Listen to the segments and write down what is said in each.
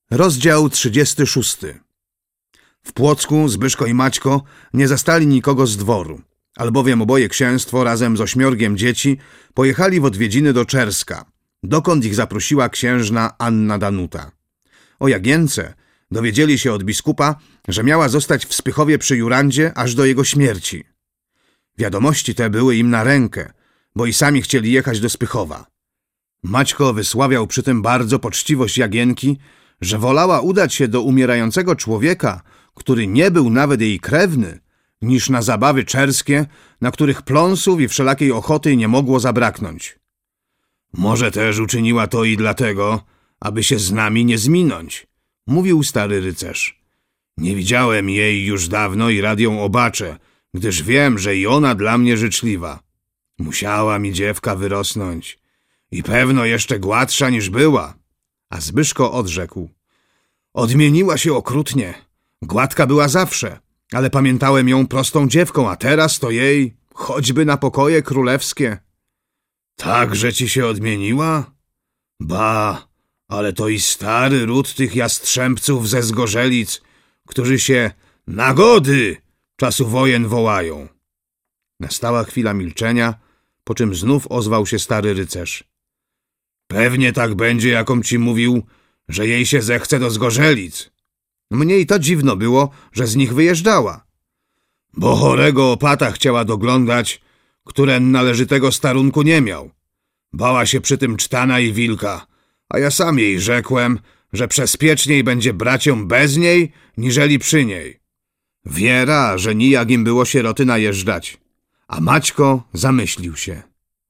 Rozdział 36. W Płocku Zbyszko i Maćko nie zastali nikogo z dworu, albowiem oboje księstwo razem z 8 dzieci pojechali w odwiedziny do Czerska, dokąd ich zaprosiła księżna Anna Danuta. O Jagience dowiedzieli się od biskupa, że miała zostać w Spychowie przy Jurandzie aż do jego śmierci. Wiadomości te były im na rękę, bo i sami chcieli jechać do Spychowa. Maćko wysławiał przy tym bardzo poczciwość Jagienki, że wolała udać się do umierającego człowieka, który nie był nawet jej krewny, niż na zabawy czerskie, na których pląsów i wszelakiej ochoty nie mogło zabraknąć. Może też uczyniła to i dlatego, aby się z nami nie zminąć, mówił stary rycerz. Nie widziałem jej już dawno i rad ją obaczę, gdyż wiem, że i ona dla mnie życzliwa. Musiała mi dziewka wyrosnąć i pewno jeszcze gładsza niż była. A Zbyszko odrzekł. Odmieniła się okrutnie. Gładka była zawsze, ale pamiętałem ją prostą dziewką, a teraz to jej choćby na pokoje królewskie. Także ci się odmieniła? Ba, ale to i stary ród tych jastrzębców ze Zgorzelic, którzy się na gody czasu wojen wołają. Nastała chwila milczenia, po czym znów ozwał się stary rycerz. Pewnie tak będzie, jakom ci mówił, że jej się zechce do Zgorzelic. Mnie i to dziwno było, że z nich wyjeżdżała. Bo chorego opata chciała doglądać, które należytego starunku nie miał. Bała się przy tym cztana i wilka, a ja sam jej rzekłem, że bezpieczniej będzie brać ją bez niej, niżeli przy niej. Wiera, że nijak im było sieroty najeżdżać. A Maćko zamyślił się.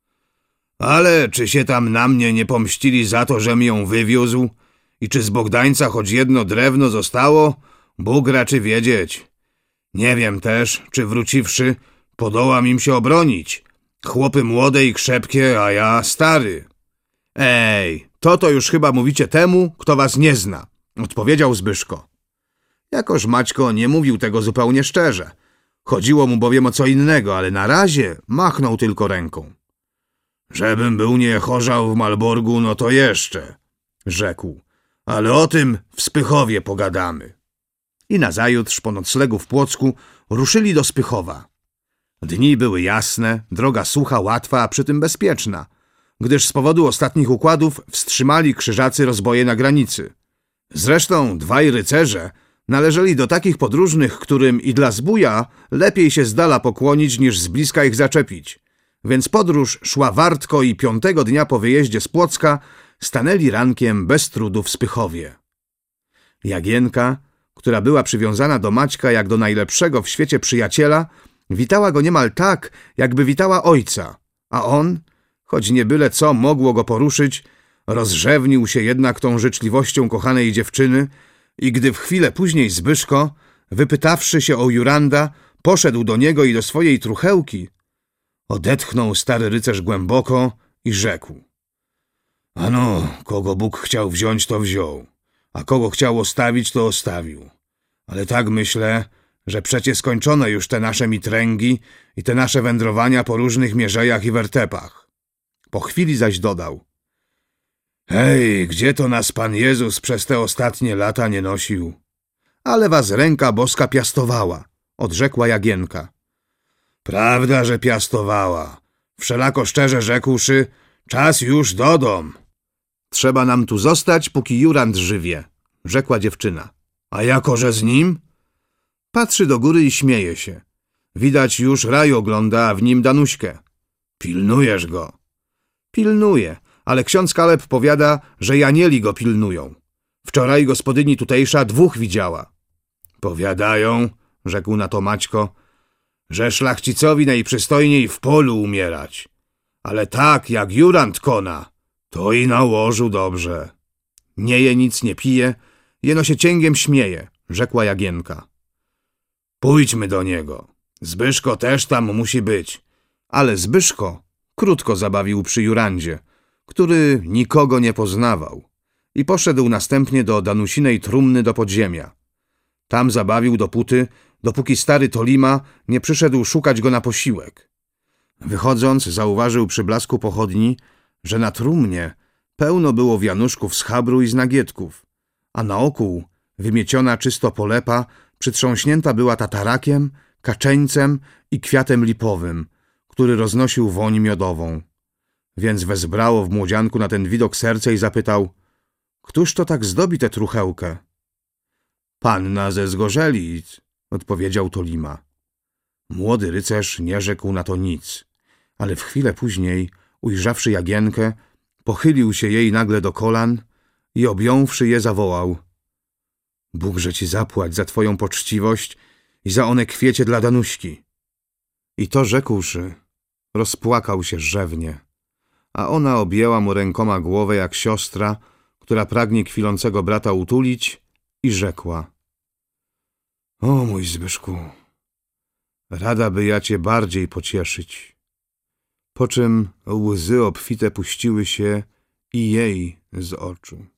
Ale czy się tam na mnie nie pomścili za to, żem ją wywiózł? I czy z Bogdańca choć jedno drewno zostało? Bóg raczy wiedzieć. Nie wiem też, czy wróciwszy, podołam im się obronić. Chłopy młode i krzepkie, a ja stary. Ej, to już chyba mówicie temu, kto was nie zna, odpowiedział Zbyszko. Jakoż Maćko nie mówił tego zupełnie szczerze. Chodziło mu bowiem o co innego, ale na razie machnął tylko ręką. Żebym był nie chorzał w Malborgu, no to jeszcze, rzekł. Ale o tym w Spychowie pogadamy. I nazajutrz po noclegu w Płocku ruszyli do Spychowa. Dni były jasne, droga sucha, łatwa, a przy tym bezpieczna, gdyż z powodu ostatnich układów wstrzymali krzyżacy rozboje na granicy. Zresztą dwaj rycerze należeli do takich podróżnych, którym i dla zbója lepiej się z dala pokłonić, niż z bliska ich zaczepić. Więc podróż szła wartko i 5. dnia po wyjeździe z Płocka stanęli rankiem bez trudu w Spychowie. Jagienka, która była przywiązana do Maćka jak do najlepszego w świecie przyjaciela, witała go niemal tak, jakby witała ojca, a on, choć nie byle co mogło go poruszyć, rozrzewnił się jednak tą życzliwością kochanej dziewczyny i gdy w chwilę później Zbyszko, wypytawszy się o Juranda, poszedł do niego i do swojej truchełki, odetchnął stary rycerz głęboko i rzekł. Ano, kogo Bóg chciał wziąć, to wziął, a kogo chciał ostawić, to ostawił. Ale tak myślę, że przecie skończone już te nasze mitręgi i te nasze wędrowania po różnych mierzejach i wertepach. Po chwili zaś dodał. Hej, gdzie to nas Pan Jezus przez te ostatnie lata nie nosił? Ale was ręka boska piastowała, odrzekła Jagienka. Prawda, że piastowała. Wszelako szczerze rzekłszy, czas już do dom. Trzeba nam tu zostać, póki Jurand żywie, rzekła dziewczyna. A jako, że z nim? Patrzy do góry i śmieje się. Widać już raj ogląda, a w nim Danuśkę. Pilnujesz go. Pilnuję, ale ksiądz Kaleb powiada, że Janieli go pilnują. Wczoraj gospodyni tutejsza 2 widziała. Powiadają, rzekł na to Maćko, że szlachcicowi najprzystojniej w polu umierać. Ale tak jak Jurand kona, to i na łożu dobrze. Nie je nic, nie pije, jeno się cięgiem śmieje, rzekła Jagienka. Pójdźmy do niego. Zbyszko też tam musi być. Ale Zbyszko krótko zabawił przy Jurandzie, który nikogo nie poznawał i poszedł następnie do Danusinej trumny do podziemia. Tam zabawił dopóki stary Tolima nie przyszedł szukać go na posiłek. Wychodząc, zauważył przy blasku pochodni, że na trumnie pełno było wianuszków z chabru i z nagietków, a naokół wymieciona czysto polepa przytrząśnięta była tatarakiem, kaczeńcem i kwiatem lipowym, który roznosił woń miodową. Więc wezbrało w młodzianku na ten widok serce i zapytał: „Któż to tak zdobi tę truchełkę?” „Panna ze Zgorzelic”, odpowiedział Tolima. Młody rycerz nie rzekł na to nic, ale w chwilę później, ujrzawszy Jagienkę, pochylił się jej nagle do kolan i objąwszy je zawołał: „Bógże ci zapłać za twoją poczciwość i za one kwiecie dla Danuśki”. I to rzekłszy, rozpłakał się rzewnie, a ona objęła mu rękoma głowę jak siostra, która pragnie kwilącego brata utulić, i rzekła: „O mój Zbyszku, rada by ja cię bardziej pocieszyć”, po czym łzy obfite puściły się i jej z oczu.